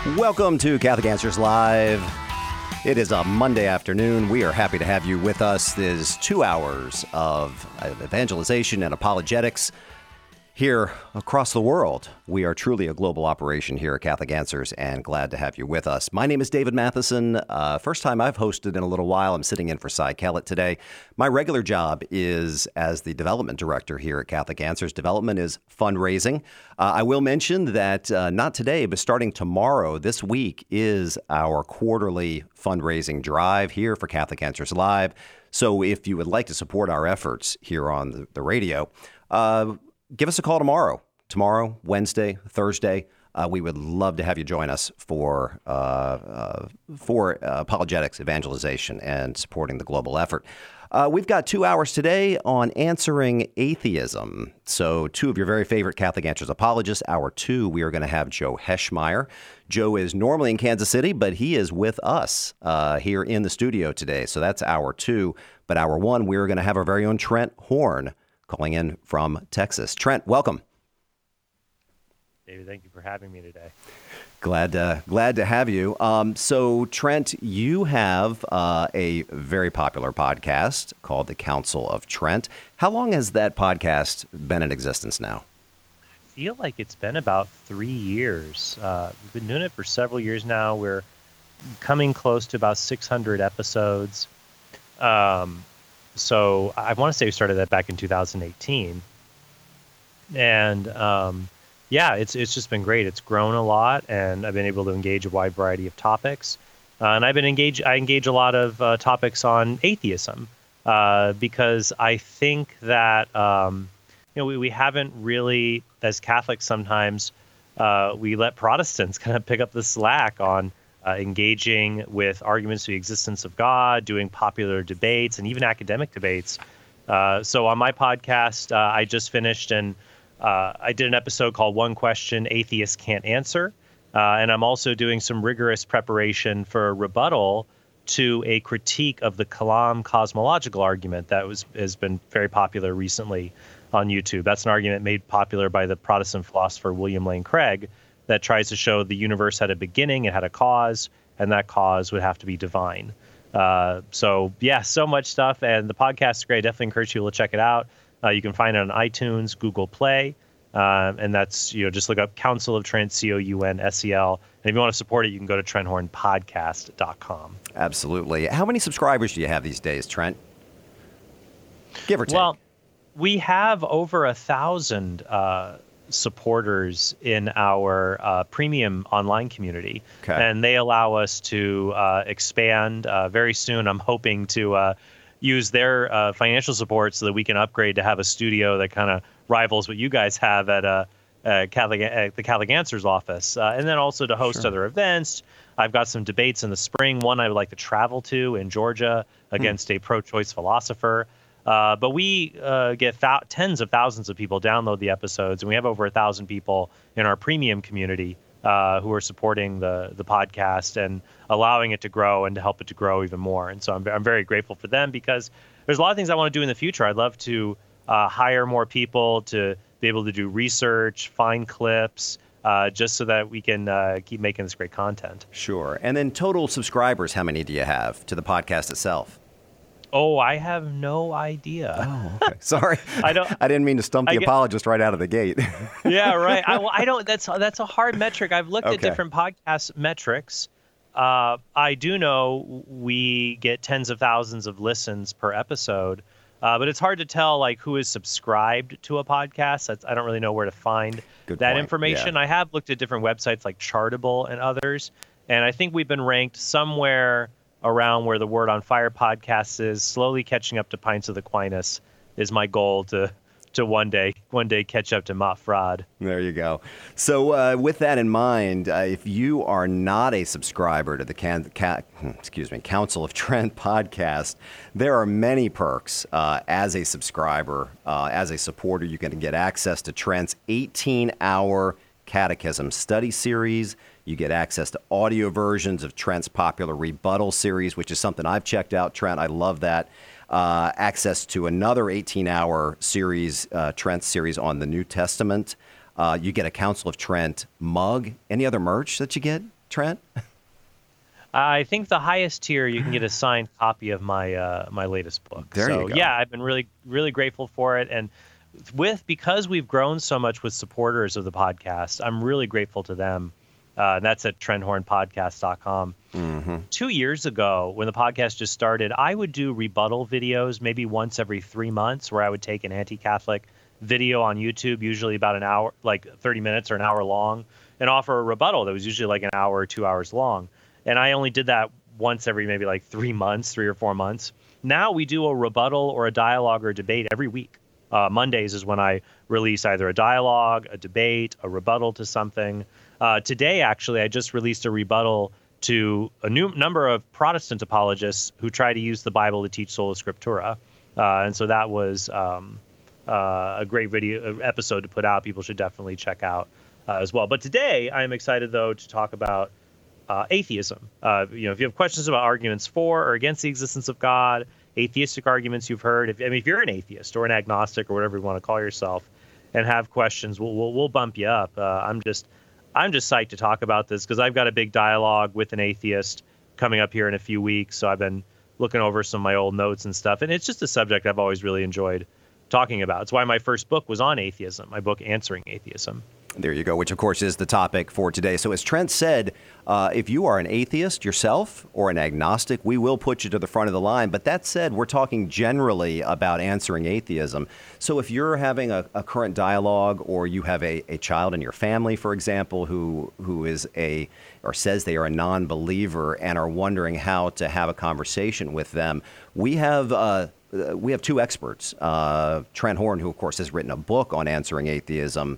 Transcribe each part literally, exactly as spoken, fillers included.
Welcome to Catholic Answers Live. It is a Monday afternoon. We are happy to have you with us. This is two hours of evangelization and apologetics here across the world. We are truly a global operation here at Catholic Answers, and glad to have you with us. My name is David Matheson. Uh, first time I've hosted in a little while. I'm sitting in for Cy Kellett today. My regular job is as the development director here at Catholic Answers. Development is fundraising. Uh, I will mention that uh, not today, but starting tomorrow, this week, is our quarterly fundraising drive here for Catholic Answers Live. So if you would like to support our efforts here on the, the radio, uh, give us a call tomorrow, tomorrow, Wednesday, Thursday. Uh, we would love to have you join us for uh, uh, for uh, apologetics, evangelization, and supporting the global effort. Uh, we've got two hours today on answering atheism. So two of your very favorite Catholic Answers apologists. Hour two, we are going to have Joe Heschmeyer. Joe is normally in Kansas City, but he is with us uh, here in the studio today. So that's hour two. But hour one, we're going to have our very own Trent Horn calling in from Texas. Trent, welcome. David, thank you for having me today. Glad to, glad to have you. Um, so, Trent, you have uh, a very popular podcast called The Council of Trent. How long has that podcast been in existence now? I feel like it's been about three years. Uh, we've been doing it for several years now. We're coming close to about six hundred episodes. Um, so I want to say we started that back in two thousand eighteen. And um, yeah, it's it's just been great. It's grown a lot, and I've been able to engage a wide variety of topics. Uh, and I've been engage I engage a lot of uh, topics on atheism uh, because I think that um, you know we, we haven't really, as Catholics, sometimes uh, we let Protestants kind of pick up the slack on uh, engaging with arguments to the existence of God, doing popular debates, and even academic debates. Uh, so on my podcast, uh, I just finished and Uh, I did an episode called One Question Atheists Can't Answer, uh, and I'm also doing some rigorous preparation for a rebuttal to a critique of the Kalam cosmological argument that was has been very popular recently on YouTube. That's an argument made popular by the Protestant philosopher William Lane Craig that tries to show the universe had a beginning, it had a cause, and that cause would have to be divine. Uh, so, yeah, so much stuff, and the podcast is great. I definitely encourage people to check it out. Uh, you can find it on iTunes, Google Play, uh, and that's, you know, just look up Council of Trent, C O U N S E L. And if you want to support it, you can go to trent horn podcast dot com. Absolutely. How many subscribers do you have these days, Trent? Give or take. Well, we have over a thousand uh, supporters in our uh, premium online community, okay. And they allow us to uh, expand uh, very soon. I'm hoping to uh, use their uh, financial support so that we can upgrade to have a studio that kind of rivals what you guys have at uh, uh, Catholic, at the Catholic Answers office. Uh, and then also to host Sure. other events. I've got some debates in the spring. One I would like to travel to in Georgia against hmm. a pro-choice philosopher. Uh, but we uh, get th- tens of thousands of people download the episodes, and we have over a thousand people in our premium community uh, who are supporting the the podcast and allowing it to grow and to help it to grow even more. And so I'm I'm very grateful for them because there's a lot of things I want to do in the future. I'd love to uh, hire more people to be able to do research, find clips, uh, just so that we can uh, keep making this great content. Sure. And then total subscribers, how many do you have to the podcast itself? Oh, I have no idea. Oh, okay. Sorry. I don't. I didn't mean to stump the get, apologist right out of the gate. Yeah, right. I, well, I don't. That's that's a hard metric. I've looked okay. at different podcast metrics. Uh, I do know we get tens of thousands of listens per episode, uh, but it's hard to tell like who is subscribed to a podcast. That's, I don't really know where to find Good that point. information. Yeah. I have looked at different websites like Chartable and others, and I think we've been ranked somewhere around where the Word on Fire podcast is, slowly catching up to Pints of Aquinas is my goal to to one day one day catch up to Matt Fraud. There you go. So uh, with that in mind, uh, if you are not a subscriber to the can, ca- excuse me, Council of Trent podcast, there are many perks uh, as a subscriber, uh, as a supporter. You can get access to Trent's eighteen-hour catechism study series. You get access to audio versions of Trent's popular rebuttal series, which is something I've checked out, Trent. I love that. Uh, access to another eighteen-hour series, uh, Trent series on the New Testament. Uh, you get a Council of Trent mug. Any other merch that you get, Trent? I think the highest tier you can get a signed copy of my uh, my latest book. There so you go. yeah, I've been really really grateful for it, and with because we've grown so much with supporters of the podcast, I'm really grateful to them. Uh, and that's at trent horn podcast dot com. Mm-hmm. Two years ago, when the podcast just started, I would do rebuttal videos maybe once every three months, where I would take an anti-Catholic video on YouTube, usually about an hour, like thirty minutes or an hour long, and offer a rebuttal that was usually like an hour or two hours long. And I only did that once every maybe like three months, three or four months. Now we do a rebuttal or a dialogue or a debate every week. Uh, Mondays is when I release either a dialogue, a debate, a rebuttal to something. Uh, today, actually, I just released a rebuttal to a new number of Protestant apologists who try to use the Bible to teach sola scriptura. Uh, and so that was um, uh, a great video episode to put out. People should definitely check out uh, as well. But today, I'm excited, though, to talk about Uh, atheism. Uh, you know, if you have questions about arguments for or against the existence of God, atheistic arguments you've heard. If I mean, if you're an atheist or an agnostic or whatever you want to call yourself, and have questions, we'll we'll, we'll bump you up. Uh, I'm just I'm just psyched to talk about this because I've got a big dialogue with an atheist coming up here in a few weeks. So I've been looking over some of my old notes and stuff, and it's just a subject I've always really enjoyed talking about. It's why my first book was on atheism. My book, Answering Atheism. There you go, which, of course, is the topic for today. So as Trent said, uh, if you are an atheist yourself or an agnostic, we will put you to the front of the line. But that said, we're talking generally about answering atheism. So if you're having a, a current dialogue, or you have a, a child in your family, for example, who who is a or says they are a non-believer and are wondering how to have a conversation with them, we have uh, we have two experts. Uh, Trent Horn, who, of course, has written a book on answering atheism.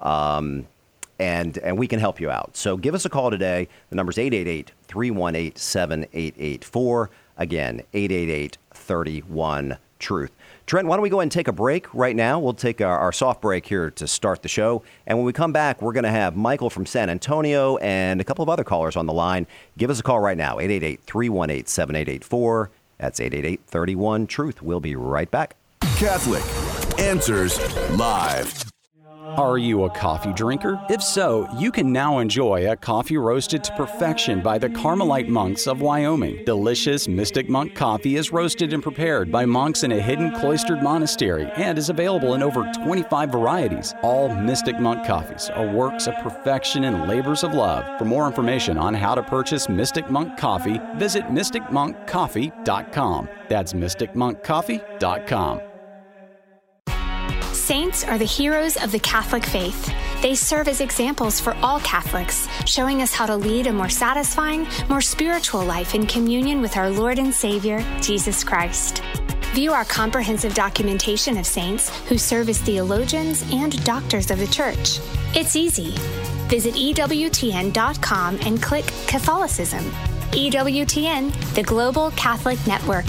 Um, and and we can help you out. So give us a call today. The number's eight eight eight, three one eight, seven eight eight four. Again, eight eight eight, three one, truth. Trent, why don't we go ahead and take a break right now? We'll take our, our soft break here to start the show. And when we come back, we're going to have Michael from San Antonio and a couple of other callers on the line. Give us a call right now, eight eight eight, three one eight, seven eight eight four. That's eight eight eight, three one, truth. We'll be right back. Catholic Answers Live. Are you a coffee drinker? If so, you can now enjoy a coffee roasted to perfection by the Carmelite monks of Wyoming. Delicious Mystic Monk coffee is roasted and prepared by monks in a hidden cloistered monastery and is available in over twenty-five varieties. All Mystic Monk coffees are works of perfection and labors of love. For more information on how to purchase Mystic Monk coffee, visit mystic monk coffee dot com. That's mystic monk coffee dot com. Saints are the heroes of the Catholic faith. They serve as examples for all Catholics, showing us how to lead a more satisfying, more spiritual life in communion with our Lord and Savior, Jesus Christ. View our comprehensive documentation of saints who serve as theologians and doctors of the Church. It's easy. Visit E W T N dot com and click Catholicism. E W T N, the Global Catholic Network.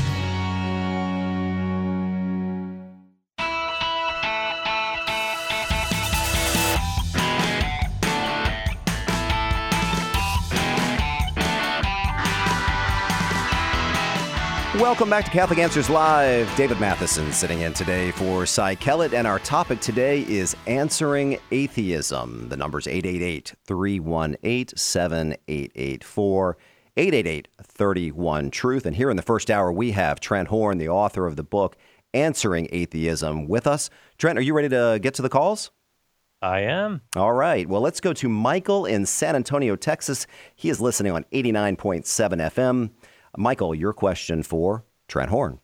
Welcome back to Catholic Answers Live. David Matheson sitting in today for Cy Kellett, and our topic today is Answering Atheism. The number's eight eight eight, three one eight, seven eight eight four, eight eight eight, three one, truth. And here in the first hour, we have Trent Horn, the author of the book Answering Atheism, with us. Trent, are you ready to get to the calls? I am. All right. Well, let's go to Michael in San Antonio, Texas. He is listening on eighty-nine point seven F M. Michael, your question for Trent Horn.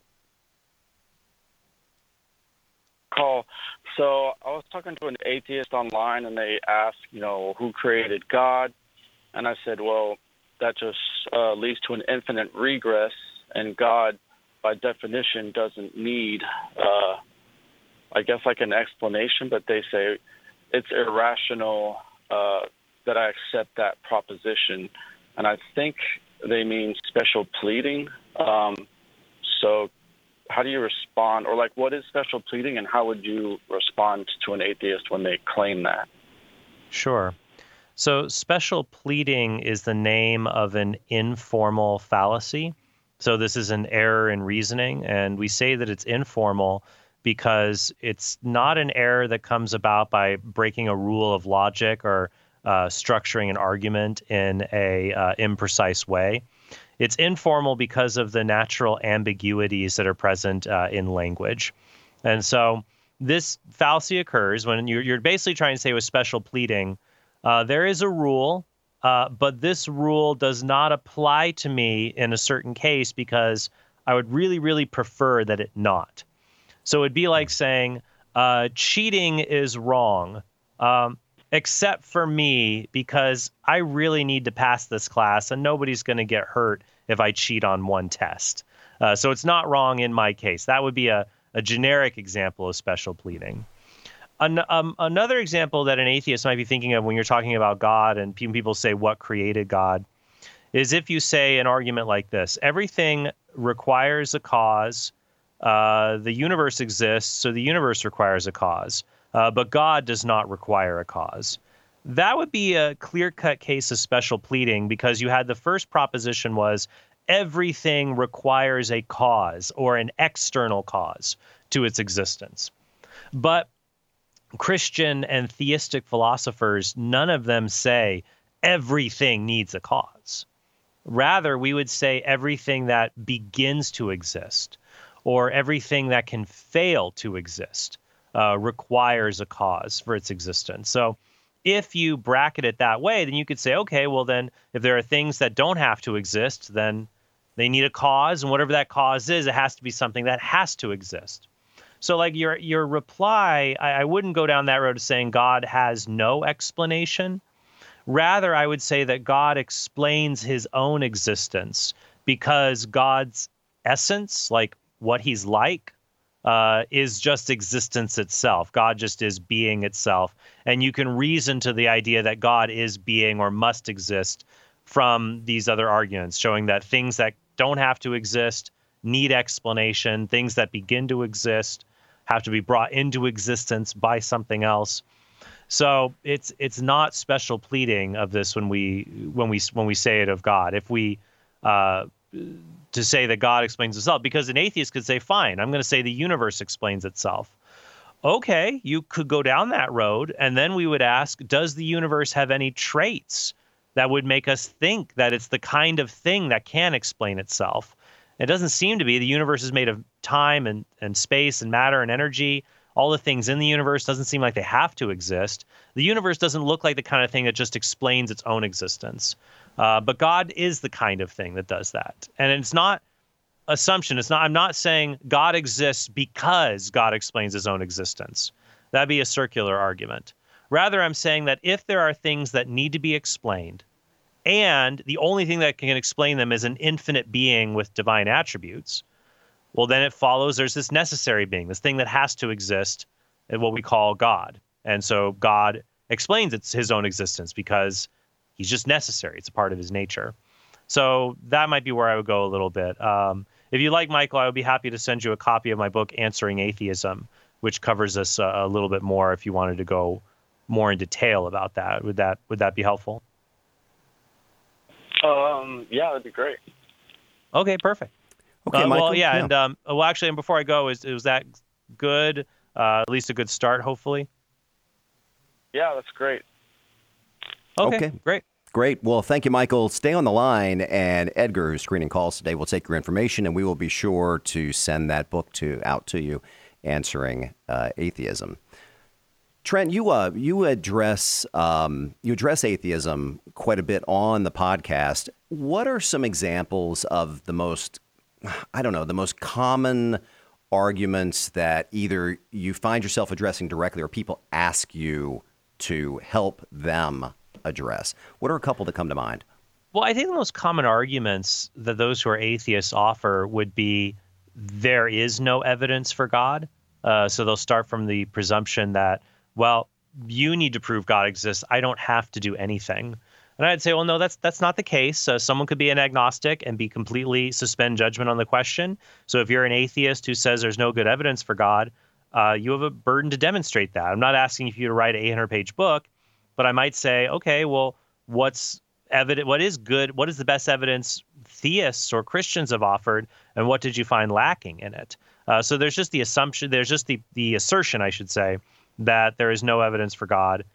Call. So I was talking to an atheist online, and they asked, you know, who created God? And I said, well, that just uh, leads to an infinite regress, and God, by definition, doesn't need, uh, I guess, like an explanation, but they say it's irrational uh, that I accept that proposition. And I think they mean special pleading. Um, so how do you respond? Or, like, what is special pleading, and how would you respond to an atheist when they claim that? Sure. So special pleading is the name of an informal fallacy. So this is an error in reasoning, and we say that it's informal because it's not an error that comes about by breaking a rule of logic or uh, structuring an argument in a uh, imprecise way. It's informal because of the natural ambiguities that are present uh, in language. And so this fallacy occurs when you're, you're basically trying to say with special pleading, uh, there is a rule, uh, but this rule does not apply to me in a certain case because I would really, really prefer that it not. So it'd be like saying, uh, cheating is wrong, um, except for me, because I really need to pass this class and nobody's going to get hurt if I cheat on one test. Uh, so it's not wrong in my case. That would be a, a generic example of special pleading. An, um, another example that an atheist might be thinking of when you're talking about God and people say what created God is if you say an argument like this: everything requires a cause, uh, the universe exists, so the universe requires a cause. Uh, but God does not require a cause. That would be a clear-cut case of special pleading because you had the first proposition was everything requires a cause or an external cause to its existence. But Christian and theistic philosophers, none of them say everything needs a cause. Rather, we would say everything that begins to exist or everything that can fail to exist Uh, requires a cause for its existence. So if you bracket it that way, then you could say, okay, well then, if there are things that don't have to exist, then they need a cause, and whatever that cause is, it has to be something that has to exist. So like your your reply, I, I wouldn't go down that road of saying God has no explanation. Rather, I would say that God explains his own existence because God's essence, like what he's like, Uh, is just existence itself. God just is being itself. And you can reason to the idea that God is being or must exist from these other arguments, showing that things that don't have to exist need explanation. Things that begin to exist have to be brought into existence by something else. So it's it's not special pleading of this when we when we when we say it of God. If we uh, to say that God explains himself, because an atheist could say, fine, I'm going to say the universe explains itself. Okay, you could go down that road, and then we would ask, does the universe have any traits that would make us think that it's the kind of thing that can explain itself? It doesn't seem to be. The universe is made of time and, and space and matter and energy. All the things in the universe doesn't seem like they have to exist. The universe doesn't look like the kind of thing that just explains its own existence. Uh, but God is the kind of thing that does that. And it's not assumption. It's not, I'm not saying God exists because God explains his own existence. That'd be a circular argument. Rather, I'm saying that if there are things that need to be explained, and the only thing that can explain them is an infinite being with divine attributes, well, then it follows there's this necessary being, this thing that has to exist, and what we call God. And so God explains it's his own existence because he's just necessary. It's a part of his nature. So that might be where I would go a little bit. Um, if you like, Michael, I would be happy to send you a copy of my book, Answering Atheism, which covers this uh, a little bit more if you wanted to go more in detail about that. Would that would that be helpful? Um, yeah, that'd be great. Okay, perfect. Okay, uh, Michael. Well, yeah, yeah. and um, well, actually, and before I go, is was that good? Uh, at least a good start, hopefully. Yeah, that's great. Okay, Okay. great. Great. Well, thank you, Michael. Stay on the line, and Edgar, who's screening calls today, will take your information, and we will be sure to send that book to out to you, Answering uh, Atheism. Trent, you uh, you address um, you address atheism quite a bit on the podcast. What are some examples of the most, I don't know, the most common arguments that either you find yourself addressing directly or people ask you to help them address? What are a couple that come to mind? Well, I think the most common arguments that those who are atheists offer would be there is no evidence for God. Uh, so they'll start from the presumption that, well, you need to prove God exists. I don't have to do anything. And I'd say, well, no, that's that's not the case. Uh, someone could be an agnostic and be completely suspend judgment on the question. So if you're an atheist who says there's no good evidence for God, uh, you have a burden to demonstrate that. I'm not asking you to write an eight hundred page book, but I might say, okay, well, what's evident? What is good? What is the best evidence theists or Christians have offered, and what did you find lacking in it? Uh, so there's just the assumption, there's just the the assertion, I should say, that there is no evidence for God.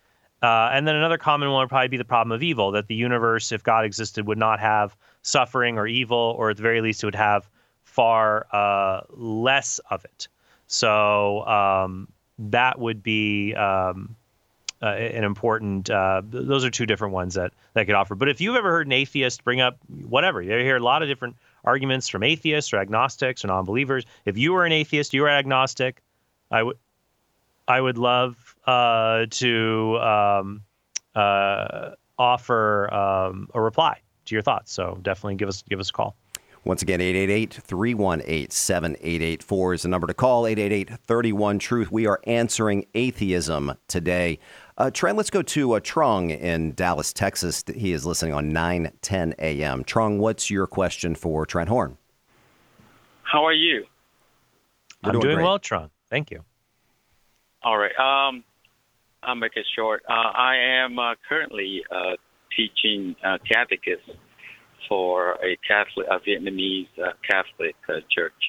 Uh, and then another common one would probably be the problem of evil, that the universe, if God existed, would not have suffering or evil, or at the very least it would have far uh, less of it. So um, that would be um, uh, an important, uh, those are two different ones that, that I could offer. But if you've ever heard an atheist bring up whatever, you hear a lot of different arguments from atheists or agnostics or non-believers. If you were an atheist, you were agnostic, I would I would love uh, to um, uh, offer um, a reply to your thoughts. So definitely give us give us a call. Once again, eight eight eight, three one eight, seven eight eight four is the number to call, eight eight eight, three one, truth. We are answering atheism today. Uh, Trent, let's go to uh, Trung in Dallas, Texas. He is listening on nine ten a.m. Trung, what's your question for Trent Horn? How are you? We're I'm doing great. well, Trung. Thank you. All right. Um, I'll make it short. Uh, I am uh, currently uh, teaching uh, catechism for a Catholic, a Vietnamese uh, Catholic uh, church,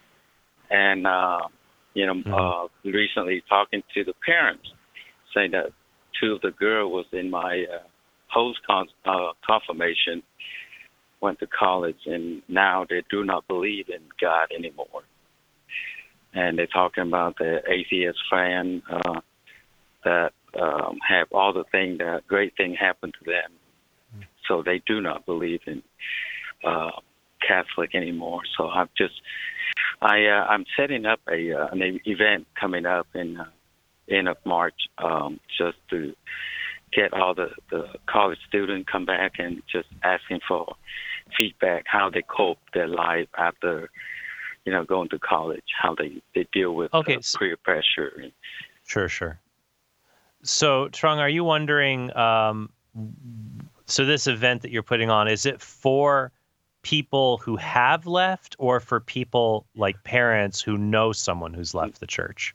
and uh, you know, mm-hmm. uh, recently talking to the parents, saying that two of the girls was in my uh, post con- uh, confirmation, went to college, and now they do not believe in God anymore. And they're talking about the atheist fan uh, that um, have all the thing that great thing happened to them. So they do not believe in uh, Catholic anymore. So I'm just, I uh, I'm setting up a uh, an event coming up in uh, end of March, um, just to get all the, the college students come back and just asking for feedback, how they cope their life after, you know, going to college, how they, they deal with okay, uh, peer pressure. Sure, sure. So, Trung, are you wondering, um, so this event that you're putting on, is it for people who have left or for people like parents who know someone who's left the church?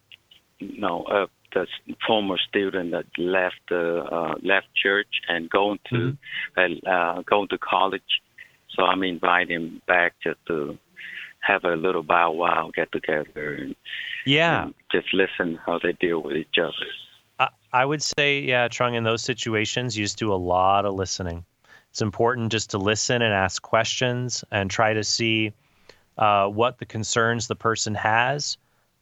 No, uh, the former student that left the uh, left church and going to mm-hmm. uh, uh, going to college. So I'm inviting him back just to have a little bow wow, get together, and yeah, and just listen how they deal with each other. I, I would say, yeah, Trung, in those situations, you just do a lot of listening. It's important just to listen and ask questions and try to see uh, what the concerns the person has.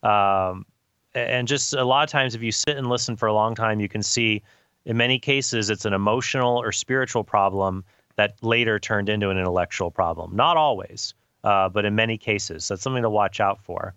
Um, and just a lot of times, if you sit and listen for a long time, you can see in many cases it's an emotional or spiritual problem that later turned into an intellectual problem. Not always. Uh, but in many cases, that's something to watch out for.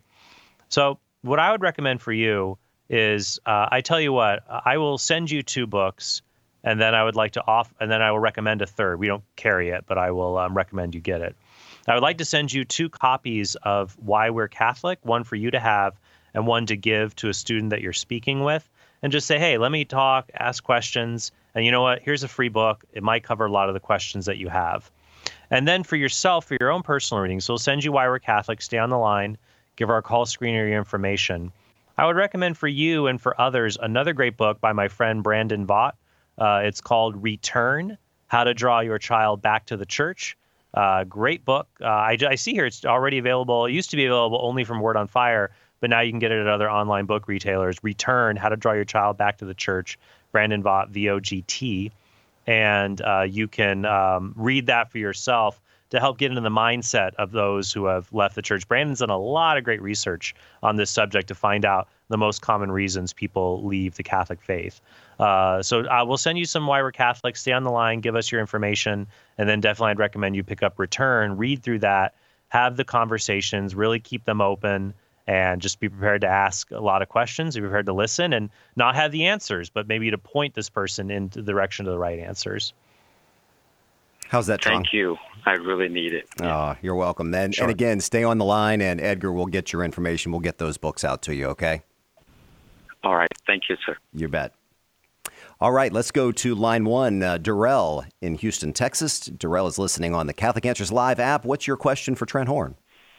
So what I would recommend for you is, uh, I tell you what, I will send you two books, and then I would like to off, and then I will recommend a third. We don't carry it, but I will um, recommend you get it. I would like to send you two copies of Why We're Catholic, one for you to have, and one to give to a student that you're speaking with, and just say, hey, let me talk, ask questions, and you know what? Here's a free book. It might cover a lot of the questions that you have. And then for yourself, for your own personal reading, so we'll send you Why We're Catholic. Stay on the line. Give our call screener your information. I would recommend for you and for others another great book by my friend Brandon Vaught. Uh, it's called Return, How to Draw Your Child Back to the Church. Uh, great book. Uh, I, I see here it's already available. It used to be available only from Word on Fire, but now you can get it at other online book retailers. Return, How to Draw Your Child Back to the Church. Brandon Vaught, V O G T. And uh, you can um, read that for yourself to help get into the mindset of those who have left the church. Brandon's done a lot of great research on this subject to find out the most common reasons people leave the Catholic faith. Uh, so I will send you some Why We're Catholic. Stay on the line, give us your information, and then definitely I'd recommend you pick up Return, read through that, have the conversations, really keep them open, and just be prepared to ask a lot of questions, be prepared to listen and not have the answers, but maybe to point this person in the direction of the right answers. How's that, Trung? Thank you. I really need it. Oh, you're welcome. Then, Sure. And again, stay on the line, and Edgar will get your information. We'll get those books out to you, okay? All right. Thank you, sir. You bet. All right, let's go to line one. Uh, Darrell in Houston, Texas. Darrell is listening on the Catholic Answers Live app. What's your question for Trent Horn?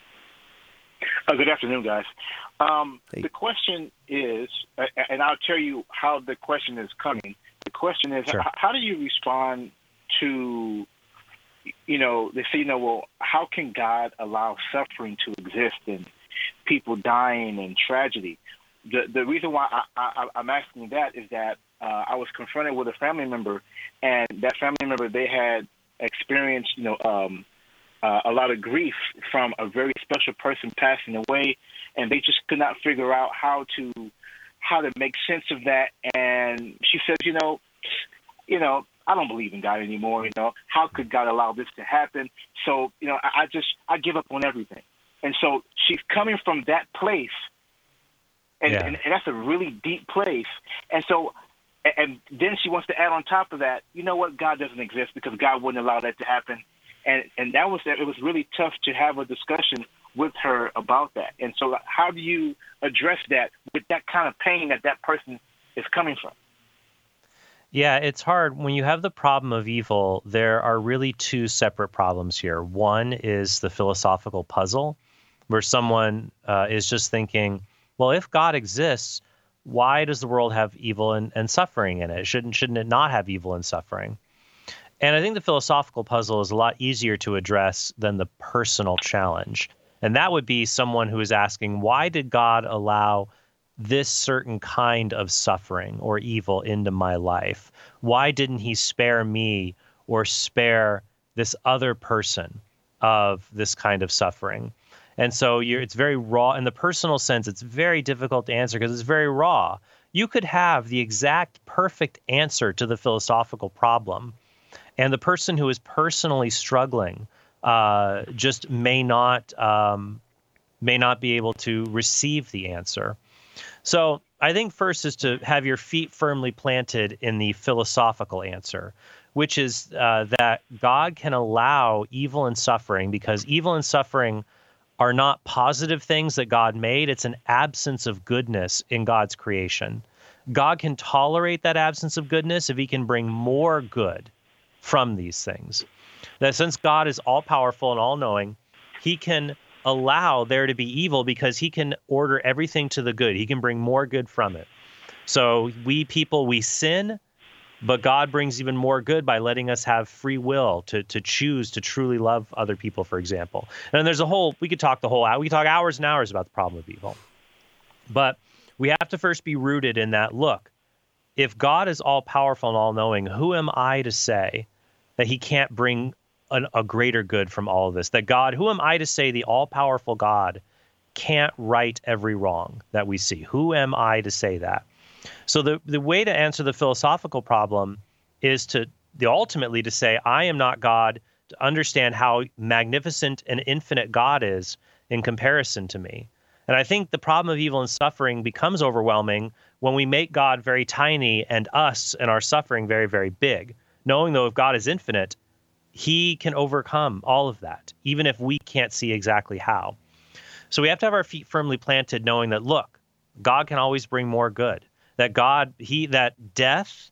Uh, good afternoon, guys. Um, hey. The question is, uh, and I'll tell you how the question is coming. The question is, Sure. h- how do you respond to, you know, they say, you know, well, how can God allow suffering to exist and people dying and tragedy? The the reason why I, I, I'm asking that is that uh, I was confronted with a family member, and that family member, they had experienced, you know, um, uh, a lot of grief from a very special person passing away, and they just could not figure out how to how to make sense of that. And she says, you know, you know, I don't believe in God anymore. You know, how could God allow this to happen? So, you know, I, I just I give up on everything. And so she's coming from that place, and, yeah. and, and that's a really deep place. And so, and then she wants to add on top of that, you know what, God doesn't exist because God wouldn't allow that to happen. And and that was it was really tough to have a discussion with her about that. And so how do you address that with that kind of pain that that person is coming from? Yeah, it's hard. When you have the problem of evil, there are really two separate problems here. One is the philosophical puzzle, where someone uh, is just thinking, well, if God exists, why does the world have evil and, and suffering in it? Shouldn't shouldn't it not have evil and suffering? And I think the philosophical puzzle is a lot easier to address than the personal challenge. And that would be someone who is asking, why did God allow this certain kind of suffering or evil into my life? Why didn't he spare me or spare this other person of this kind of suffering? And so you're, it's very raw. In the personal sense, it's very difficult to answer because it's very raw. You could have the exact perfect answer to the philosophical problem, and the person who is personally struggling uh, just may not um, may not be able to receive the answer. So I think first is to have your feet firmly planted in the philosophical answer, which is uh, that God can allow evil and suffering because evil and suffering are not positive things that God made. It's an absence of goodness in God's creation. God can tolerate that absence of goodness if he can bring more good from these things. That since God is all-powerful and all-knowing, he can allow there to be evil because he can order everything to the good. He can bring more good from it. So we people, we sin, but God brings even more good by letting us have free will to to choose to truly love other people, for example. And there's a whole, we could talk the whole hour, we could talk hours and hours about the problem of evil. But we have to first be rooted in that, look, if God is all-powerful and all-knowing, who am I to say that he can't bring an, a greater good from all of this? That God, who am I to say the all-powerful God can't right every wrong that we see? Who am I to say that? So the, the way to answer the philosophical problem is to the ultimately to say, I am not God, to understand how magnificent and infinite God is in comparison to me. And I think the problem of evil and suffering becomes overwhelming when we make God very tiny and us and our suffering very, very big. Knowing, though, if God is infinite, he can overcome all of that, even if we can't see exactly how. So we have to have our feet firmly planted, knowing that, look, God can always bring more good. That God, he, that death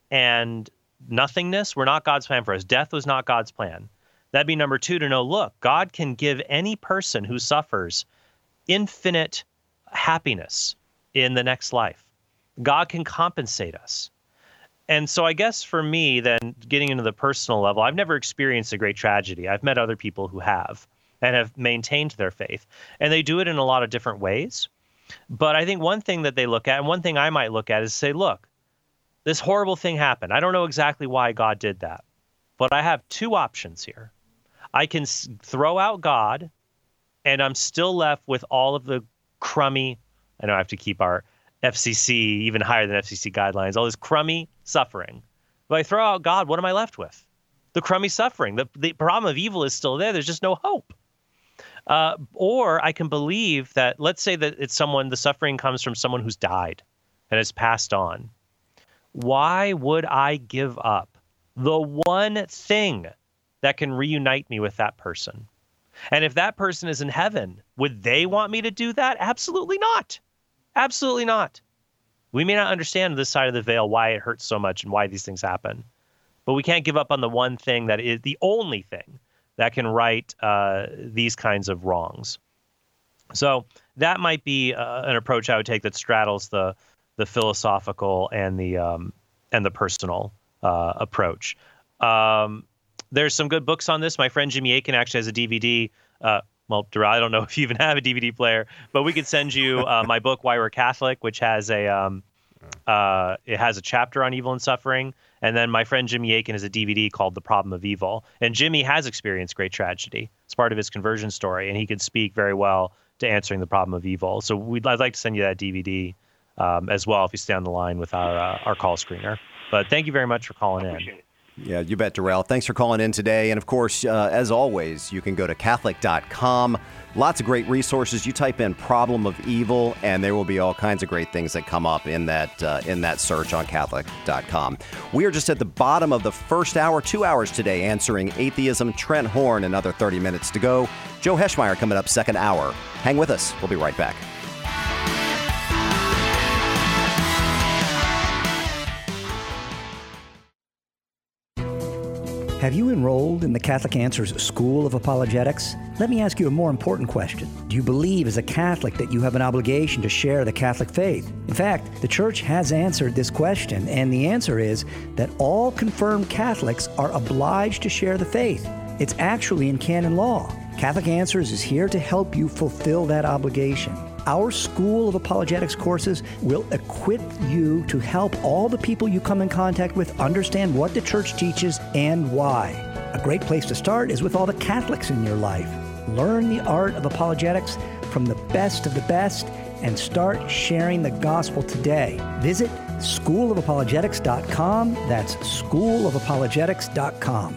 and nothingness were not God's plan for us. Death was not God's plan. That'd be number two, to know, look, God can give any person who suffers infinite happiness in the next life. God can compensate us. And so I guess for me, then, getting into the personal level, I've never experienced a great tragedy. I've met other people who have and have maintained their faith. And they do it in a lot of different ways. But I think one thing that they look at, and one thing I might look at, is say, look, this horrible thing happened. I don't know exactly why God did that, but I have two options here. I can s- throw out God, and I'm still left with all of the crummy, I know I have to keep our F C C even higher than F C C guidelines, all this crummy suffering. If I throw out God, what am I left with? The crummy suffering. The, the problem of evil is still there. There's just no hope. Uh, or I can believe that, let's say that it's someone, the suffering comes from someone who's died and has passed on. Why would I give up the one thing that can reunite me with that person? And if that person is in heaven, would they want me to do that? Absolutely not. Absolutely not. We may not understand this side of the veil why it hurts so much and why these things happen, but we can't give up on the one thing that is the only thing that can right uh, these kinds of wrongs. So that might be uh, an approach I would take that straddles the the philosophical and the um, and the personal uh, approach. Um, there's some good books on this. My friend Jimmy Akin actually has a D V D. Uh, well, Darrell, I don't know if you even have a D V D player, but we could send you uh, my book, Why We're Catholic, which has a um, Uh, it has a chapter on evil and suffering. And then my friend Jimmy Akin has a D V D called The Problem of Evil. And Jimmy has experienced great tragedy. It's part of his conversion story, and he could speak very well to answering the problem of evil. So we'd, I'd like to send you that D V D um, as well if you stay on the line with our uh, our call screener. But thank you very much for calling in. Yeah, you bet, Darrell. Thanks for calling in today. And, of course, uh, as always, you can go to Catholic dot com. Lots of great resources. You type in problem of evil, and there will be all kinds of great things that come up in that uh, in that search on Catholic dot com. We are just at the bottom of the first hour, two hours today, answering atheism. Trent Horn, another thirty minutes to go. Joe Heschmeyer coming up second hour. Hang with us. We'll be right back. Have you enrolled in the Catholic Answers School of Apologetics? Let me ask you a more important question. Do you believe as a Catholic that you have an obligation to share the Catholic faith? In fact, the Church has answered this question, and the answer is that all confirmed Catholics are obliged to share the faith. It's actually in canon law. Catholic Answers is here to help you fulfill that obligation. Our School of Apologetics courses will equip you to help all the people you come in contact with understand what the Church teaches and why. A great place to start is with all the Catholics in your life. Learn the art of apologetics from the best of the best and start sharing the gospel today. Visit school of apologetics dot com. That's school of apologetics dot com.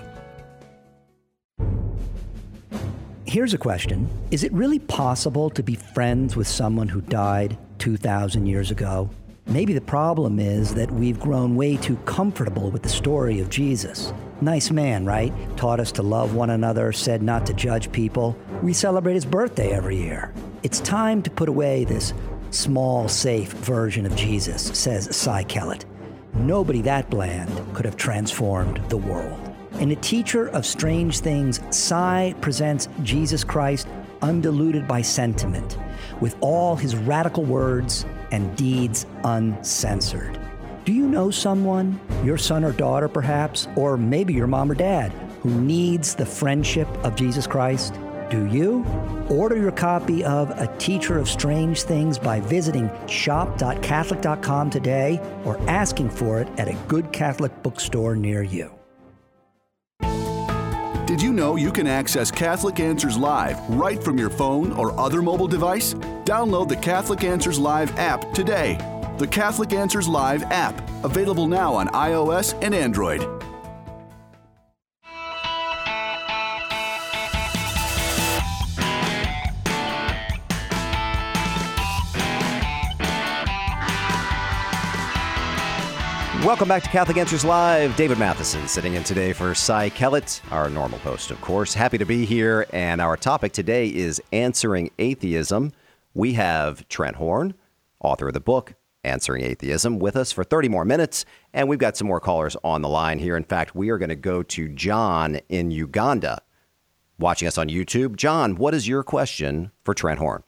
Here's a question. Is it really possible to be friends with someone who died two thousand years ago? Maybe the problem is that we've grown way too comfortable with the story of Jesus. Nice man, right? Taught us to love one another, said not to judge people. We celebrate his birthday every year. It's time to put away this small, safe version of Jesus, says Cy Kellett. Nobody that bland could have transformed the world. In A Teacher of Strange Things, Cy presents Jesus Christ undiluted by sentiment, with all his radical words and deeds uncensored. Do you know someone, your son or daughter perhaps, or maybe your mom or dad, who needs the friendship of Jesus Christ? Do you? Order your copy of A Teacher of Strange Things by visiting shop dot catholic dot com today or asking for it at a good Catholic bookstore near you. Did you know you can access Catholic Answers Live right from your phone or other mobile device? Download the Catholic Answers Live app today. The Catholic Answers Live app, available now on iOS and Android. Welcome back to Catholic Answers Live. David Matheson sitting in today for Cy Kellett, our normal host, of course. Happy to be here, and our topic today is Answering Atheism. We have Trent Horn, author of the book Answering Atheism, with us for thirty more minutes, and we've got some more callers on the line here. In fact, we are going to go to John in Uganda, watching us on YouTube. John, what is your question for Trent Horn?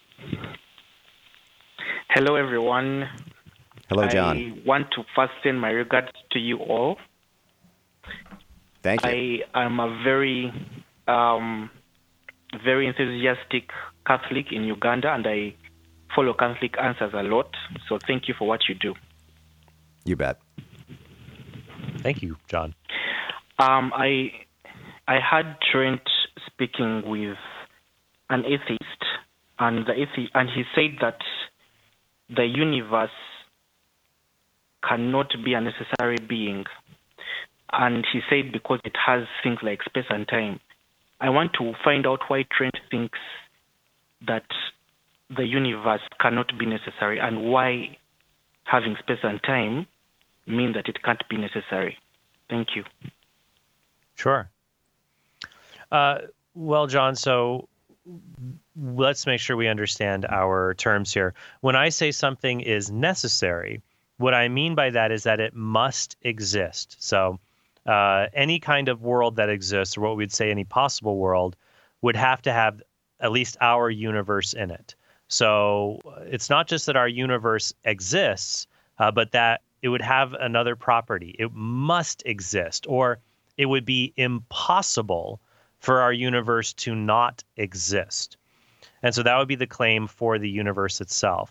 Hello, everyone. Hello, John. I want to first send my regards to you all. Thank you. I am a very, um, very enthusiastic Catholic in Uganda, and I follow Catholic Answers a lot. So thank you for what you do. You bet. Thank you, John. Um, I I had Trent speaking with an atheist, and the athe- and he said that the universe cannot be a necessary being. And he said because it has things like space and time. I want to find out why Trent thinks that the universe cannot be necessary, and why having space and time mean that it can't be necessary. Thank you. Sure. Uh, well, John, so let's make sure we understand our terms here. When I say something is necessary, what I mean by that is that it must exist. So uh, any kind of world that exists, or what we'd say any possible world, would have to have at least our universe in it. So it's not just that our universe exists, uh, but that it would have another property. It must exist, or it would be impossible for our universe to not exist. And so that would be the claim for the universe itself.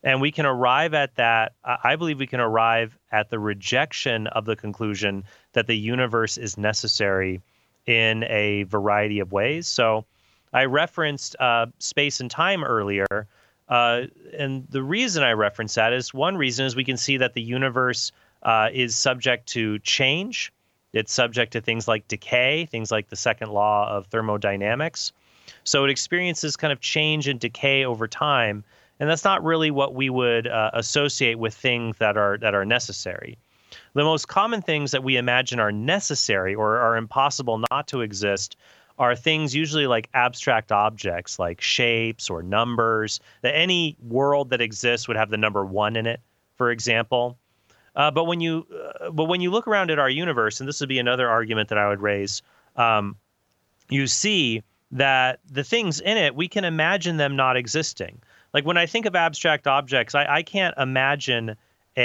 And we can arrive at that. I believe we can arrive at the rejection of the conclusion that the universe is necessary in a variety of ways. So I referenced uh, space and time earlier. Uh, and the reason I reference that is one reason is we can see that the universe uh, is subject to change. It's subject to things like decay, things like the second law of thermodynamics. So it experiences kind of change and decay over time. And that's not really what we would uh, associate with things that are that are necessary. The most common things that we imagine are necessary or are impossible not to exist are things usually like abstract objects, like shapes or numbers, that any world that exists would have the number one in it, for example. Uh, but when you uh, but when you look around at our universe, and this would be another argument that I would raise, um, you see that the things in it, we can imagine them not existing. Like when I think of abstract objects, I, I can't imagine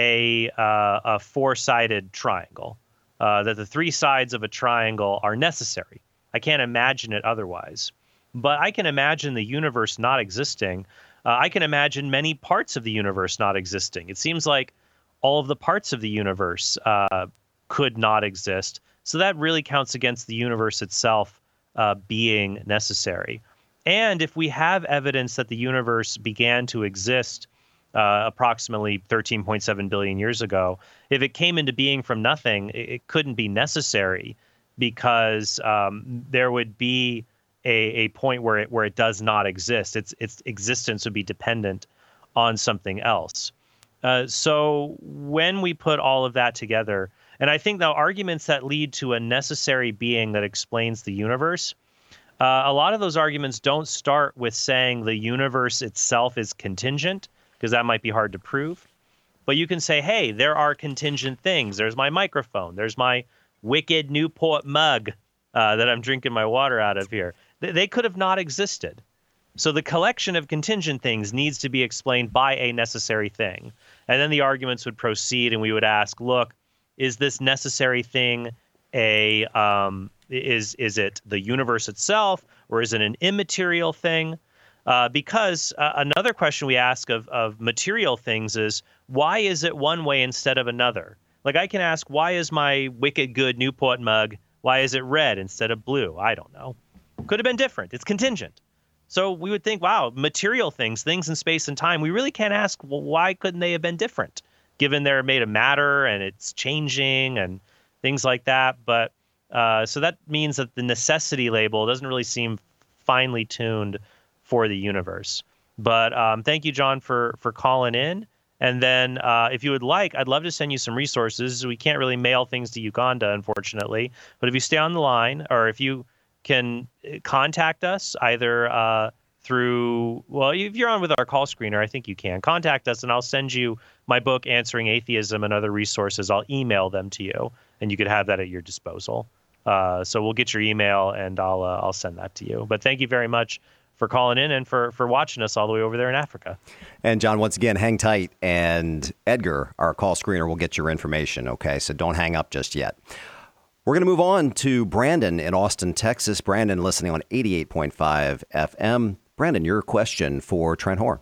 a uh, a four-sided triangle, uh, that the three sides of a triangle are necessary. I can't imagine it otherwise. But I can imagine the universe not existing. Uh, I can imagine many parts of the universe not existing. It seems like all of the parts of the universe uh, could not exist. So that really counts against the universe itself uh, being necessary. And if we have evidence that the universe began to exist uh, approximately thirteen point seven billion years ago, if it came into being from nothing, it, it couldn't be necessary because um, there would be a, a point where it where it does not exist. Its its existence would be dependent on something else. Uh, so when we put all of that together, and I think the arguments that lead to a necessary being that explains the universe, uh, a lot of those arguments don't start with saying the universe itself is contingent, because that might be hard to prove. But you can say, hey, there are contingent things. There's my microphone. There's my wicked Newport mug uh, that I'm drinking my water out of here. Th- they could have not existed. So the collection of contingent things needs to be explained by a necessary thing. And then the arguments would proceed and we would ask, look, is this necessary thing a um, is is it the universe itself, or is it an immaterial thing? Uh, because uh, another question we ask of, of material things is, why is it one way instead of another? Like I can ask, why is my wicked good Newport mug, why is it red instead of blue? I don't know. Could have been different. It's contingent. So we would think, wow, material things, things in space and time, we really can't ask, well, why couldn't they have been different, given they're made of matter and it's changing and things like that. But uh, so that means that the necessity label doesn't really seem finely tuned for the universe. But um, thank you, John, for for calling in. And then uh, if you would like, I'd love to send you some resources. We can't really mail things to Uganda, unfortunately. But if you stay on the line, or if you can contact us either uh, through, well, if you're on with our call screener, I think you can. Contact us, and I'll send you my book, Answering Atheism, and other resources. I'll email them to you, and you could have that at your disposal. Uh, so we'll get your email, and I'll uh, I'll send that to you. But thank you very much for calling in and for, for watching us all the way over there in Africa. And John, once again, hang tight, and Edgar, our call screener, will get your information, okay? So don't hang up just yet. We're going to move on to Brandon in Austin, Texas. Brandon, listening on eighty-eight point five F M. Brandon, your question for Trent Hoare.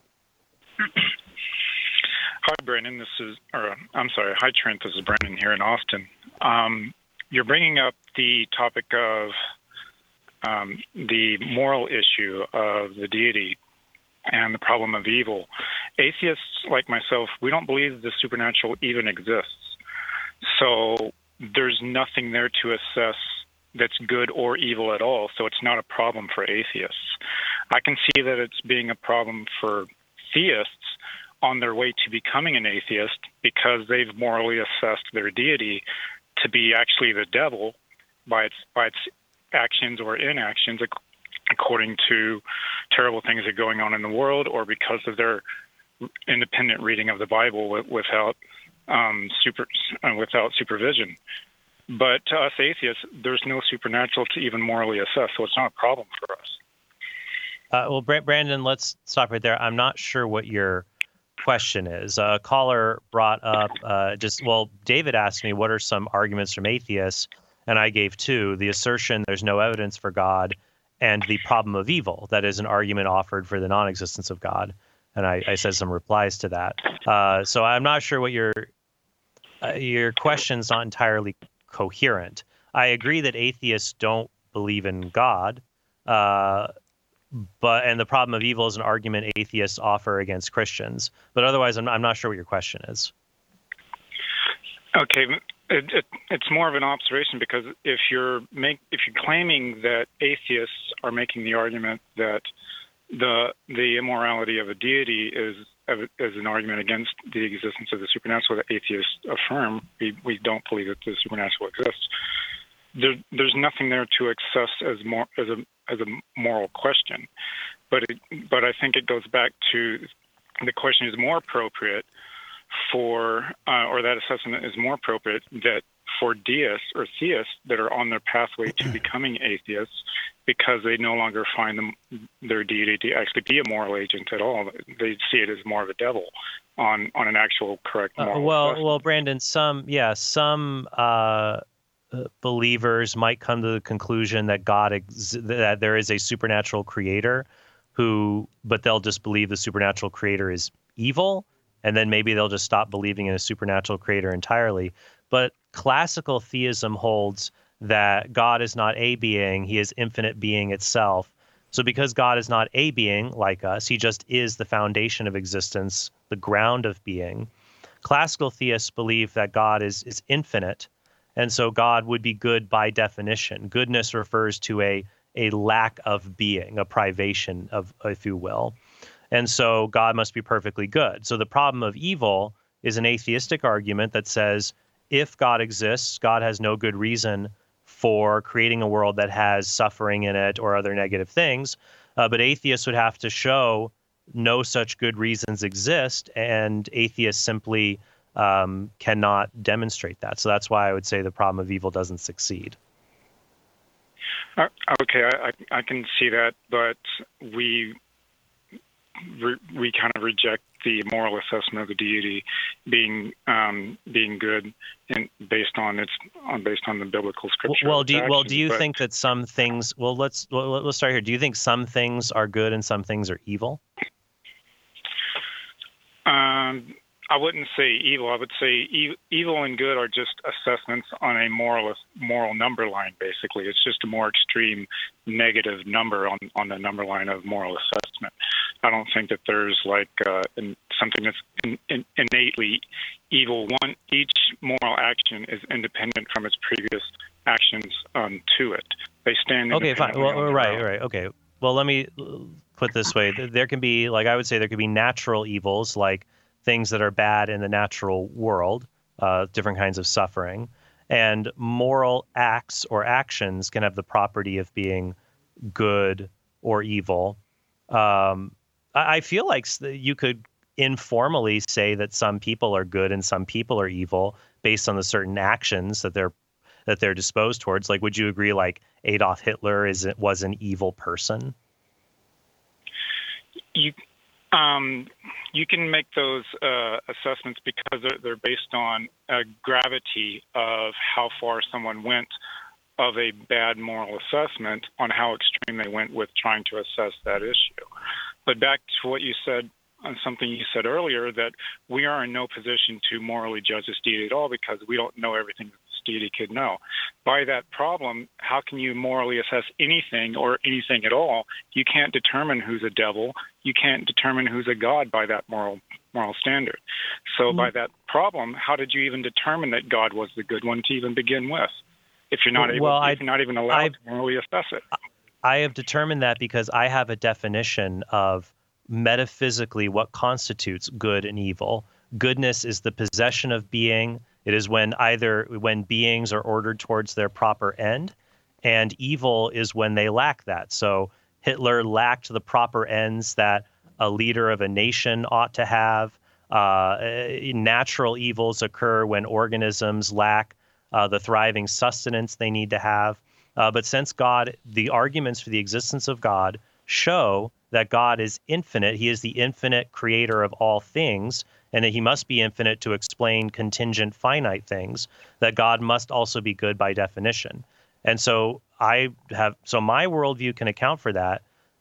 Hi, Brandon. This is, or I'm sorry. Hi, Trent. This is Brandon here in Austin. Um, you're bringing up the topic of um, the moral issue of the deity and the problem of evil. Atheists like myself, we don't believe the supernatural even exists. So there's nothing there to assess that's good or evil at all, so it's not a problem for atheists. I can see that it's being a problem for theists on their way to becoming an atheist because they've morally assessed their deity to be actually the devil by its by its actions or inactions according to terrible things that are going on in the world, or because of their independent reading of the Bible without Um, super uh, without supervision. But to us atheists, there's no supernatural to even morally assess, so it's not a problem for us. Uh, well, Brandon, let's stop right there. I'm not sure what your question is. A caller brought up uh, just, well, David asked me, what are some arguments from atheists? And I gave two: the assertion there's no evidence for God, and the problem of evil. That is an argument offered for the non-existence of God. and I, I said some replies to that. Uh, so I'm not sure what your uh, your question's not entirely coherent. I agree that atheists don't believe in God, uh, but and the problem of evil is an argument atheists offer against Christians. But otherwise, I'm, I'm not sure what your question is. Okay, it, it, it's more of an observation, because if you're make if you're claiming that atheists are making the argument that the the immorality of a deity is is an argument against the existence of the supernatural that atheists affirm, we we don't believe that the supernatural exists. There, there's nothing there to assess as more as a as a moral question, but it, but I think it goes back to the question is more appropriate for, uh, or that assessment is more appropriate that for deists or theists that are on their pathway to becoming atheists because they no longer find them, their deity to actually be a moral agent at all. They see it as more of a devil on, on an actual correct moral uh, well, assessment. well, Brandon, some, yeah, some uh, believers might come to the conclusion that God, ex- that there is a supernatural creator who, but they'll just believe the supernatural creator is evil. And then maybe they'll just stop believing in a supernatural creator entirely. But classical theism holds that God is not a being, he is infinite being itself. So because God is not a being like us, he just is the foundation of existence, the ground of being. Classical theists believe that God is, is infinite, and so God would be good by definition. Goodness refers to a, a lack of being, a privation of, if you will. And so God must be perfectly good. So the problem of evil is an atheistic argument that says if God exists, God has no good reason for creating a world that has suffering in it or other negative things. Uh, but atheists would have to show no such good reasons exist, and atheists simply um, cannot demonstrate that. So that's why I would say the problem of evil doesn't succeed. Uh, okay, I, I, I can see that, but we... we kind of reject the moral assessment of the deity being um, being good and based on its on based on the biblical scripture. Well, do you, well, do you but, think that some things? Well, let's well, let's start here. Do you think some things are good and some things are evil? Um, I wouldn't say evil. I would say e- evil and good are just assessments on a moral moral number line. Basically, it's just a more extreme negative number on on the number line of moral assessment. I don't think that there's like uh, in, something that's in, in, innately evil. One, each moral action is independent from its previous actions um, to it. They stand. Okay, fine. Well, right, right. Okay. Well, let me put it this way: there can be, like I would say, there could be natural evils, like things that are bad in the natural world, uh, different kinds of suffering, and moral acts or actions can have the property of being good or evil. Um, I feel like you could informally say that some people are good and some people are evil based on the certain actions that they're that they're disposed towards. Like, would you agree? Like Adolf Hitler is was an evil person? You, um, you can make those uh, assessments because they're, they're based on a gravity of how far someone went of a bad moral assessment on how extreme they went with trying to assess that issue. But back to what you said, on something you said earlier, that we are in no position to morally judge this deity at all because we don't know everything that this deity could know. By that problem, how can you morally assess anything or anything at all? You can't determine who's a devil. You can't determine who's a god by that moral moral standard. So mm-hmm. by that problem, how did you even determine that God was the good one to even begin with? If you're not able, well, if you're not even allowed I've, to morally assess it. I have determined that because I have a definition of metaphysically what constitutes good and evil. Goodness is the possession of being. It is when either when beings are ordered towards their proper end, and evil is when they lack that. So Hitler lacked the proper ends that a leader of a nation ought to have. Uh, natural evils occur when organisms lack uh, the thriving sustenance they need to have. Uh, but since God, the arguments for the existence of God show that God is infinite, he is the infinite creator of all things, and that he must be infinite to explain contingent finite things, that God must also be good by definition. And so I have, so my worldview can account for that.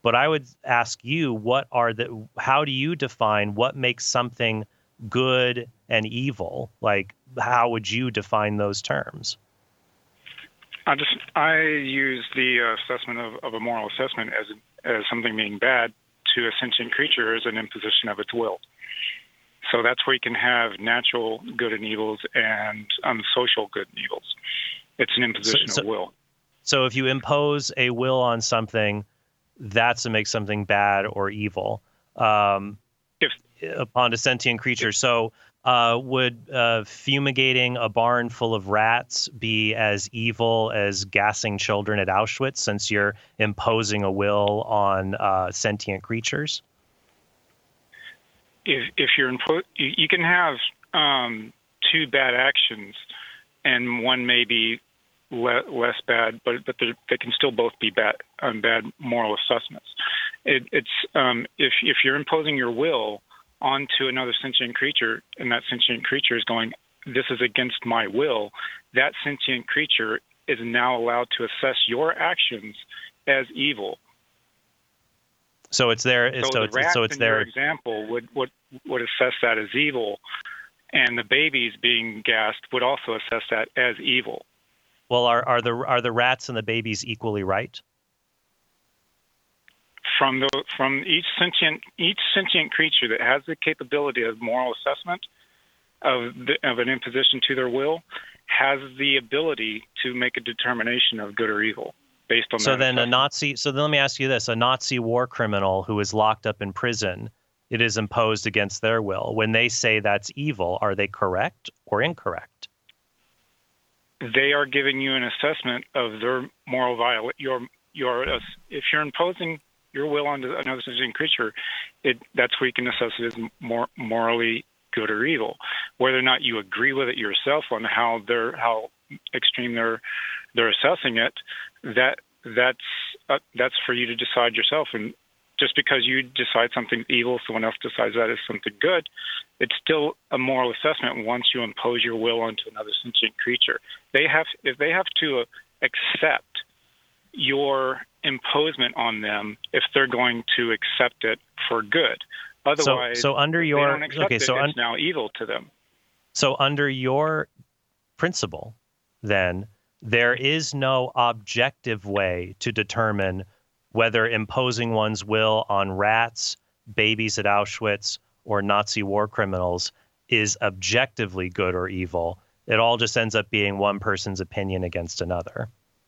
But I would ask you, what are the, how do you define what makes something good and evil? Like, how would you define those terms? I just I use the uh, assessment of, of a moral assessment as as something being bad to a sentient creature as an imposition of its will. So that's where you can have natural good and evils and um, social good and evils. It's an imposition so, so, of will. So if you impose a will on something, that's what makes something bad or evil um, if, upon a sentient creature. So uh, would uh, fumigating a barn full of rats be as evil as gassing children at Auschwitz, since you're imposing a will on uh, sentient creatures? If, if you're impo- you, you can have um, two bad actions, and one may be le- less bad, but but they can still both be bad um, bad moral assessments. It, it's um, if if you're imposing your will onto another sentient creature, and that sentient creature is going, "This is against my will," that sentient creature is now allowed to assess your actions as evil. So it's there. So, so the it's rats so it's in there. your example would, would would assess that as evil, and the babies being gassed would also assess that as evil. Well, are are the are the rats and the babies equally right? From the from each sentient each sentient creature that has the capability of moral assessment of the, of an imposition to their will has the ability to make a determination of good or evil based on. So that then assessment. a Nazi. So then let me ask you this: a Nazi war criminal who is locked up in prison, it is imposed against their will. When they say that's evil, are they correct or incorrect? They are giving you an assessment of their moral violation. Your your uh, if you're imposing your will onto another sentient creature, it that's where you can assess it as more morally good or evil. Whether or not you agree with it yourself on how they're how extreme they're they're assessing it, that that's uh, that's for you to decide yourself. And just because you decide something's evil, someone else decides that is something good, it's still a moral assessment once you impose your will onto another sentient creature. They have if they have to uh, accept your imposement on them if they're going to accept it for good. Otherwise, so, so under if your they don't accept okay, it, so un- it's now evil to them. So under your principle, then there is no objective way to determine whether imposing one's will on rats, babies at Auschwitz, or Nazi war criminals is objectively good or evil. It all just ends up being one person's opinion against another.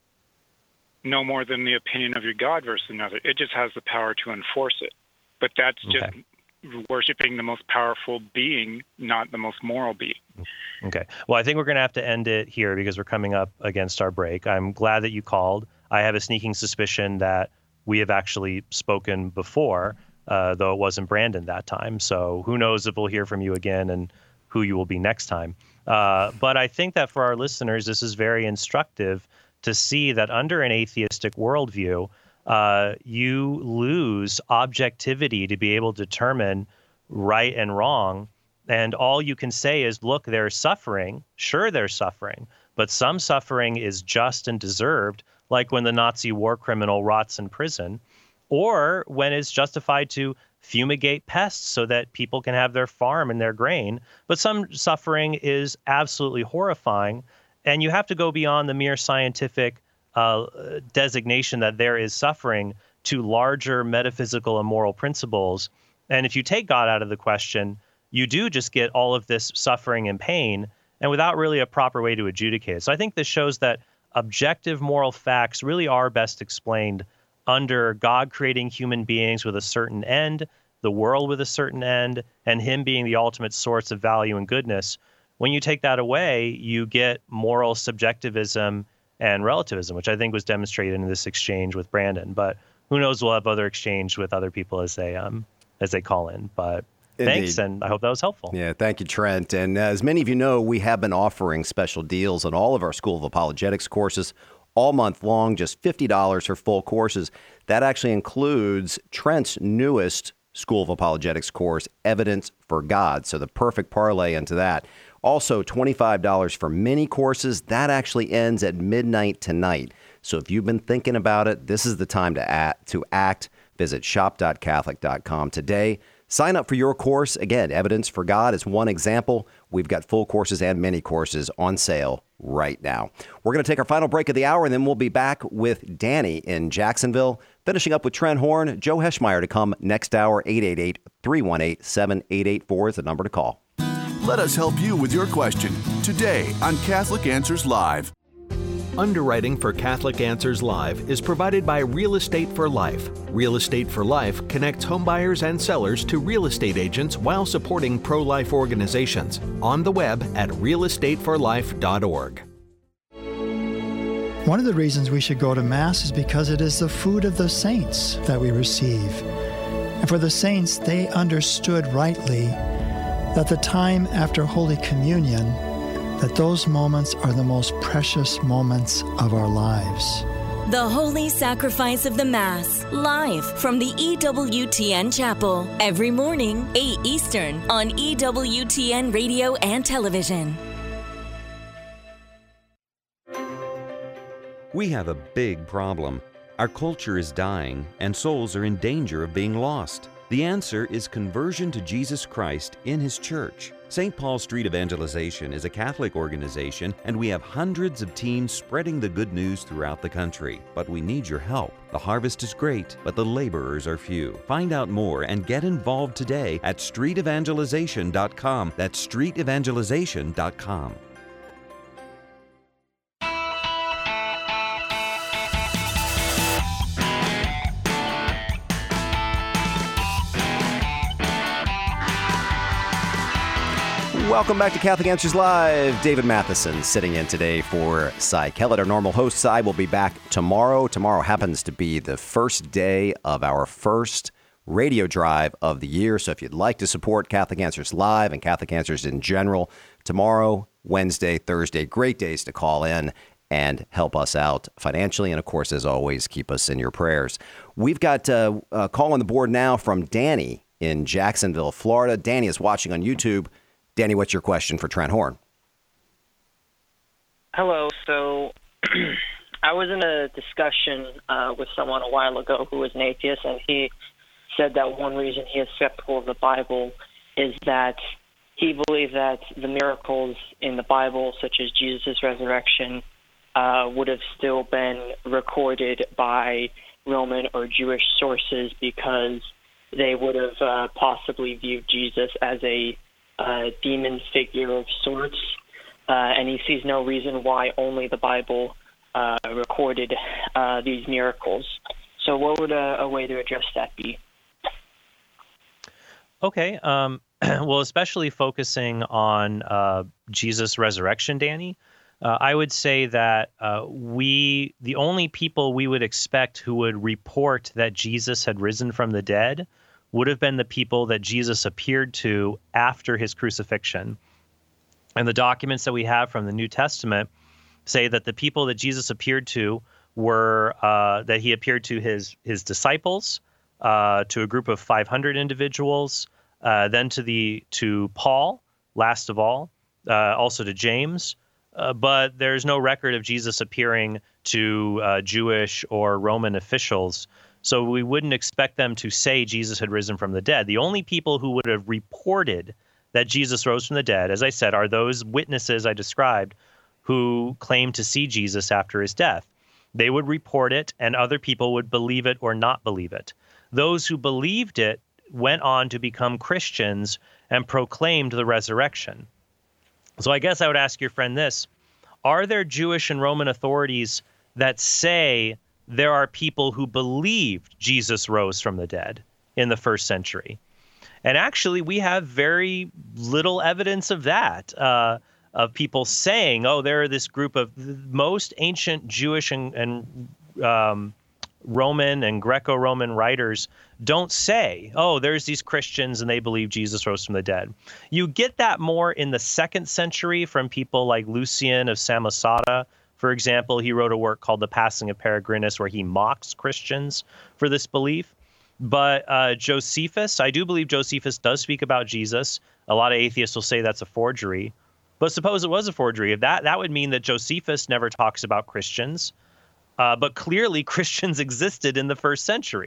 No more than the opinion of your God versus another. It just has the power to enforce it. But that's just Okay. worshiping the most powerful being, not the most moral being. Okay. Well, I think we're going to have to end it here because we're coming up against our break. I'm glad that you called. I have a sneaking suspicion that we have actually spoken before, uh, though it wasn't Brandon that time. So who knows if we'll hear from you again and who you will be next time. Uh, but I think that for our listeners, this is very instructive to see that under an atheistic worldview, uh, you lose objectivity to be able to determine right and wrong. And all you can say is, look, they're suffering. Sure, they're suffering. But some suffering is just and deserved, like when the Nazi war criminal rots in prison, or when it's justified to fumigate pests so that people can have their farm and their grain. But some suffering is absolutely horrifying. And you have to go beyond the mere scientific uh, designation that there is suffering to larger metaphysical and moral principles. And if you take God out of the question, you do just get all of this suffering and pain, and without really a proper way to adjudicate it. So I think this shows that objective moral facts really are best explained under God creating human beings with a certain end, the world with a certain end, and him being the ultimate source of value and goodness. When you take that away, you get moral subjectivism and relativism, which I think was demonstrated in this exchange with Brandon. But who knows, we'll have other exchange with other people as they um as they call in. But Indeed. Thanks, and I hope that was helpful. Yeah, thank you, Trent. And uh, as many of you know, we have been offering special deals on all of our School of Apologetics courses all month long, just fifty dollars for full courses. That actually includes Trent's newest School of Apologetics course, Evidence for God. So the perfect parlay into that. Also, twenty-five dollars for mini courses. That actually ends at midnight tonight. So if you've been thinking about it, this is the time to act. To act. Visit shop dot catholic dot com today. Sign up for your course. Again, Evidence for God is one example. We've got full courses and mini courses on sale right now. We're going to take our final break of the hour, and then we'll be back with Danny in Jacksonville, finishing up with Trent Horn. Joe Heschmeyer to come next hour. Eight eight eight, three one eight, seven eight eight four is the number to call. Let us help you with your question today on Catholic Answers Live. Underwriting for Catholic Answers Live is provided by Real Estate for Life. Real Estate for Life connects homebuyers and sellers to real estate agents while supporting pro-life organizations. On the web at real estate for life dot org. One of the reasons we should go to Mass is because it is the food of the saints that we receive. And for the saints, they understood rightly that the time after Holy Communion, that those moments are the most precious moments of our lives. The Holy Sacrifice of the Mass, live from the E W T N Chapel, every morning, eight Eastern, on E W T N Radio and Television. We have a big problem. Our culture is dying, and souls are in danger of being lost. The answer is conversion to Jesus Christ in His church. Saint Paul Street Evangelization is a Catholic organization, and we have hundreds of teams spreading the good news throughout the country. But we need your help. The harvest is great, but the laborers are few. Find out more and get involved today at street evangelization dot com. That's street evangelization dot com. Welcome back to Catholic Answers Live. David Matheson sitting in today for Cy Kellett, our normal host. Cy will be back tomorrow. Tomorrow happens to be the first day of our first radio drive of the year. So if you'd like to support Catholic Answers Live and Catholic Answers in general, tomorrow, Wednesday, Thursday, great days to call in and help us out financially. And of course, as always, keep us in your prayers. We've got uh, a call on the board now from Danny in Jacksonville, Florida. Danny is watching on YouTube. Danny, what's your question for Trent Horn? Hello. So I was in a discussion uh, with someone a while ago who was an atheist, and he said that one reason he is skeptical of the Bible is that he believes that the miracles in the Bible, such as Jesus' resurrection, uh, would have still been recorded by Roman or Jewish sources because they would have uh, possibly viewed Jesus as a uh, demon figure of sorts, uh, and he sees no reason why only the Bible uh, recorded uh, these miracles. So what would a, a way to address that be? Okay. Um, well, especially focusing on uh, Jesus' resurrection, Danny, uh, I would say that uh, we, the only people we would expect who would report that Jesus had risen from the dead would have been the people that Jesus appeared to after his crucifixion. And the documents that we have from the New Testament say that the people that Jesus appeared to were, uh, that he appeared to his, his disciples, uh, to a group of five hundred individuals, uh, then to the to Paul, last of all, uh, also to James. Uh, but there's no record of Jesus appearing to uh, Jewish or Roman officials. So we wouldn't expect them to say Jesus had risen from the dead. The only people who would have reported that Jesus rose from the dead, as I said, are those witnesses I described who claimed to see Jesus after his death. They would report it, and other people would believe it or not believe it. Those who believed it went on to become Christians and proclaimed the resurrection. So I guess I would ask your friend this: are there Jewish and Roman authorities that say there are people who believed Jesus rose from the dead in the first century? And actually, we have very little evidence of that, uh, of people saying, oh, there are this group of most ancient Jewish and, and um, Roman and Greco-Roman writers don't say, oh, there's these Christians and they believe Jesus rose from the dead. You get that more in the second century from people like Lucian of Samosata. For example, he wrote a work called The Passing of Peregrinus, where he mocks Christians for this belief. But uh, Josephus, I do believe Josephus does speak about Jesus. A lot of atheists will say that's a forgery. But suppose it was a forgery. If that, that would mean that Josephus never talks about Christians. Uh, but clearly Christians existed in the first century.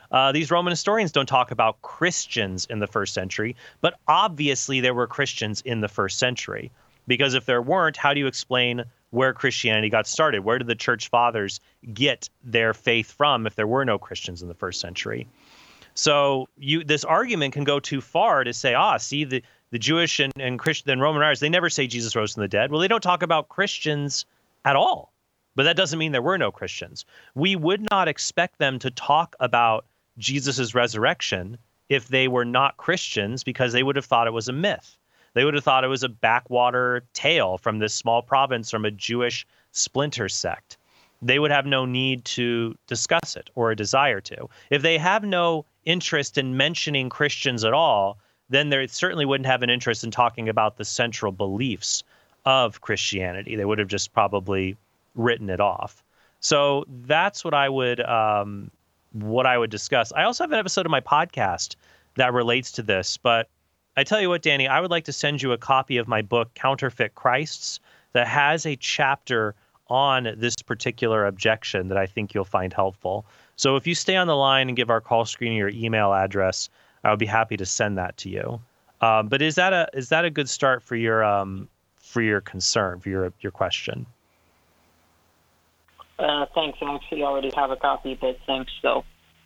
Uh, these Roman historians don't talk about Christians in the first century, but obviously there were Christians in the first century. Because if there weren't, how do you explain where Christianity got started? Where did the church fathers get their faith from if there were no Christians in the first century? So you, this argument can go too far to say, ah, see, the, the Jewish and, and Christian and Roman writers, they never say Jesus rose from the dead. Well, they don't talk about Christians at all. But that doesn't mean there were no Christians. We would not expect them to talk about Jesus's resurrection if they were not Christians, because they would have thought it was a myth. They would have thought it was a backwater tale from this small province from a Jewish splinter sect. They would have no need to discuss it or a desire to. If they have no interest in mentioning Christians at all, then they certainly wouldn't have an interest in talking about the central beliefs of Christianity. They would have just probably written it off. So that's what I would um, what I would discuss. I also have an episode of my podcast that relates to this, but I tell you what, Danny, I would like to send you a copy of my book, Counterfeit Christs, that has a chapter on this particular objection that I think you'll find helpful. So if you stay on the line and give our call screener your email address, I would be happy to send that to you. Um, but is that a is that a good start for your um, for your concern, for your your question? Uh, thanks. I actually already have a copy, but thanks though.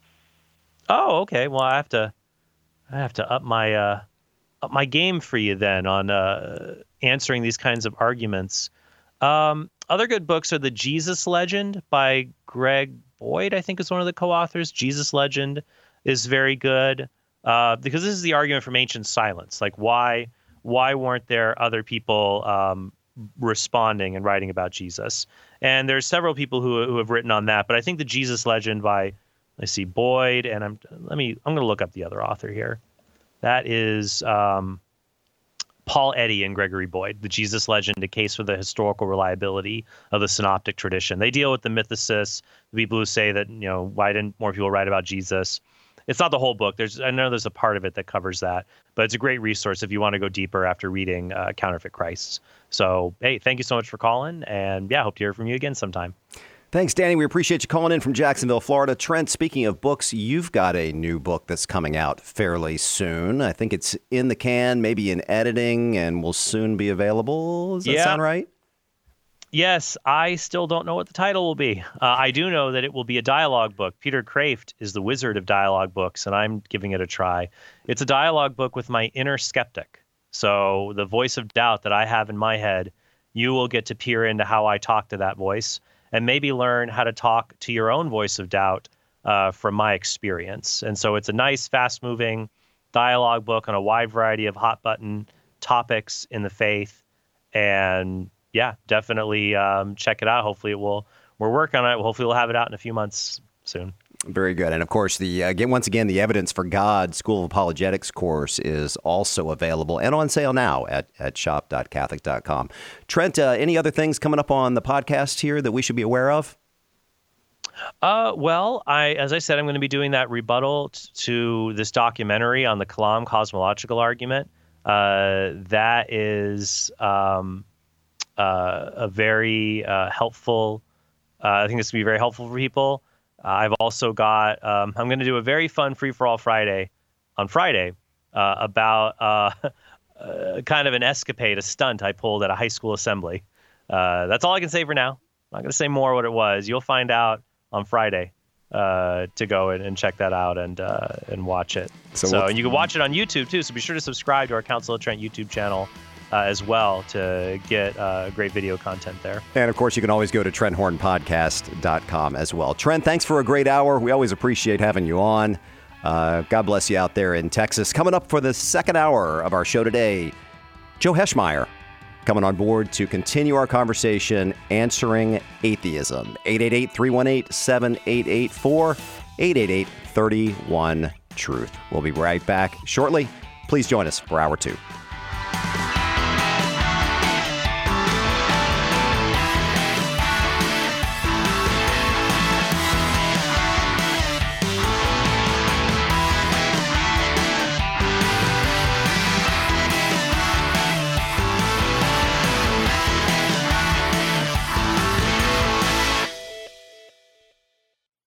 Oh, okay. Well, I have to I have to up my uh, up my game for you then on uh, answering these kinds of arguments. Um, other good books are The Jesus Legend by Greg Boyd, I think is one of the co-authors. Jesus Legend is very good uh, because this is the argument from ancient silence. Like, why why weren't there other people um, responding and writing about Jesus? And there's several people who who have written on that. But I think The Jesus Legend by, let's see, Boyd, and I'm let me I'm going to look up the other author here. That is um, Paul Eddy and Gregory Boyd, The Jesus Legend, A Case for the Historical Reliability of the Synoptic Tradition. They deal with the mythicists, the people who say that, you know, why didn't more people write about Jesus? It's not the whole book. There's I know there's a part of it that covers that, but it's a great resource if you want to go deeper after reading uh, Counterfeit Christs. So, hey, thank you so much for calling, and yeah, hope to hear from you again sometime. Thanks, Danny. We appreciate you calling in from Jacksonville, Florida. Trent, speaking of books, you've got a new book that's coming out fairly soon. I think it's in the can, maybe in editing, and will soon be available. Does that yeah. sound right? Yes, I still don't know what the title will be. Uh, I do know that it will be a dialogue book. Peter Kraft is the wizard of dialogue books, and I'm giving it a try. It's a dialogue book with my inner skeptic. So the voice of doubt that I have in my head, you will get to peer into how I talk to that voice and maybe learn how to talk to your own voice of doubt uh, from my experience. And so it's a nice, fast-moving dialogue book on a wide variety of hot-button topics in the faith. And yeah, definitely um, check it out. Hopefully it will. We're working on it. Hopefully we'll have it out in a few months soon. Very good. And of course, the again, once again, the Evidence for God School of Apologetics course is also available and on sale now at, at shop dot catholic dot com. Trent, uh, any other things coming up on the podcast here that we should be aware of? Uh, well, I, as I said, I'm going to be doing that rebuttal t- to this documentary on the Kalam cosmological argument. Uh, that is um, uh, a very uh, helpful. Uh, I think this will be very helpful for people. Uh, I've also got, um, I'm going to do a very fun Free-for-All Friday on Friday uh, about uh, uh, kind of an escapade, a stunt I pulled at a high school assembly. Uh, that's all I can say for now. I'm not going to say more what it was. You'll find out on Friday uh, to go and, and check that out and uh, and watch it. So, so and you can watch it on YouTube too, so be sure to subscribe to our Council of Trent YouTube channel Uh, as well to get uh, great video content there. And of course, you can always go to trent horn podcast dot com as well. Trent, thanks for a great hour. We always appreciate having you on. Uh, God bless you out there in Texas. Coming up for the second hour of our show today, Joe Heschmeyer coming on board to continue our conversation answering atheism. eight eight eight, three one eight, seven eight eight four, eight eight eight, three one, truth. We'll be right back shortly. Please join us for hour two.